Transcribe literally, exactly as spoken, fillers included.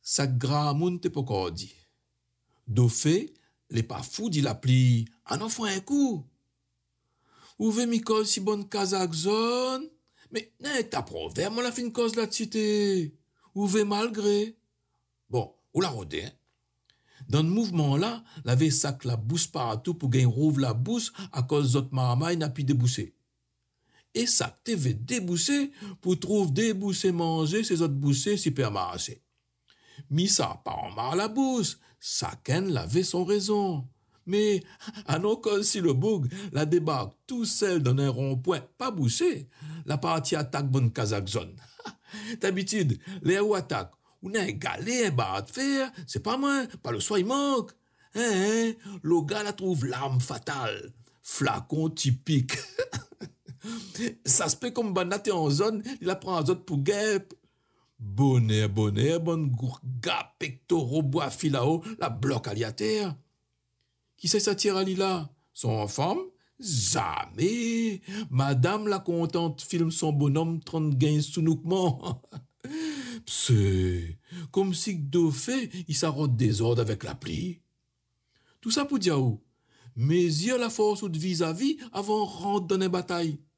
sa gra moun te poko di. Do fait, les pas fou dit la pli, an enfant un coup. Ouve mi cause si bonne kazak zone, mais n'est ta proverbe, moi la fin cause la cité. Ouve malgré. Bon, ou la rode, hein. Dans le mouvement là, la ve sac la bousse partout pour gagner rouvre la bousse à cause d'autres maramay n'a pu débousser. Et ça te veut débousser pour trouver débousser manger ces autres boussés supermarché. Mi ça pas en marre la bousse, ça ken l'avait son raison. Mais à nos cause si le boug la débarque tout seul dans un rond-point pas boussé, la partie attaque bonne kazak zone. D'habitude, les ou attaque ou n'a égalé un bar de fer, c'est pas moins, pas le soin il manque. Hein, hein, le gars la trouve l'arme fatale, flacon typique. Ça se fait comme banate en zone, il la prend en zone pour guêpe. Bonnet, bonnet, bonne gourga, pectoraux, bois, filao, la bloque à la terre. Qui c'est ça tire à là? Son femme? Jamais. Madame la contente filme son bonhomme trente gains sounoukement. C'est comme si de fait, il s'arrête désordre avec la pli. Tout ça pour dire où? Mais il y a la force de vis-à-vis avant de rentrer dans une bataille.